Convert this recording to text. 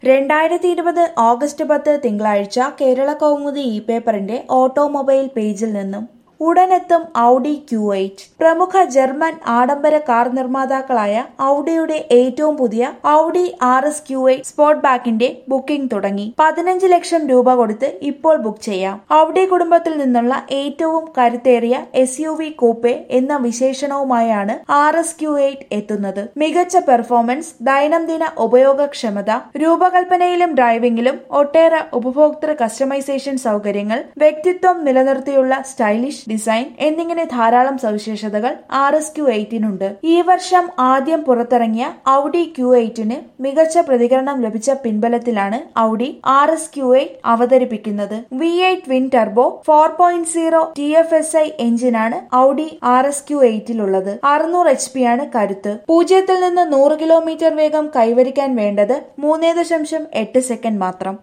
2020 August 10 തിങ്കളാഴ്ച Kerala Kaumudi e പേപ്പറിന്റെ automobile പേജിൽ നിന്നും ഉടനെത്തും ഔഡി Q8. പ്രമുഖ ജർമ്മൻ ആഡംബര കാർ നിർമ്മാതാക്കളായ ഔഡിയുടെ ഏറ്റവും പുതിയ ഔഡി RS Q8 സ്പോർട്ട്ബാക്കിന്റെ ബുക്കിംഗ് തുടങ്ങി. 15 ലക്ഷം രൂപ കൊടുത്ത് ഇപ്പോൾ ബുക്ക് ചെയ്യാം. ഔഡി കുടുംബത്തിൽ നിന്നുള്ള ഏറ്റവും കരുത്തേറിയ SUV കൂപ്പെ എന്ന വിശേഷണവുമായാണ് RS Q8 എത്തുന്നത്. മികച്ച പെർഫോമൻസ്, ദൈനംദിന ഉപയോഗക്ഷമത, രൂപകൽപ്പനയിലും ഡ്രൈവിംഗിലും ഒട്ടേറെ ഉപഭോക്തൃ കസ്റ്റമൈസേഷൻ സൗകര്യങ്ങൾ, വ്യക്തിത്വം നിലനിർത്തിയുള്ള സ്റ്റൈലിഷ് ഡിസൈൻ എന്നിങ്ങനെ ധാരാളം സവിശേഷതകൾ RS Q8-നുണ്ട്. ഈ വർഷം ആദ്യം പുറത്തിറങ്ങിയ ഔഡി Q8-ന് മികച്ച പ്രതികരണം ലഭിച്ച പിൻബലത്തിലാണ് ഔഡി RS Q8 അവതരിപ്പിക്കുന്നത്. V8 ട്വിൻ ടർബോ 4.0 TFSI എഞ്ചിനാണ് ഔഡി RS Q8-ലുള്ളത്. 600 HP ആണ് കരുത്ത്. 0 നിന്ന് 100 കിലോമീറ്റർ വേഗം കൈവരിക്കാൻ വേണ്ടത് 3.8 സെക്കൻഡ് മാത്രം.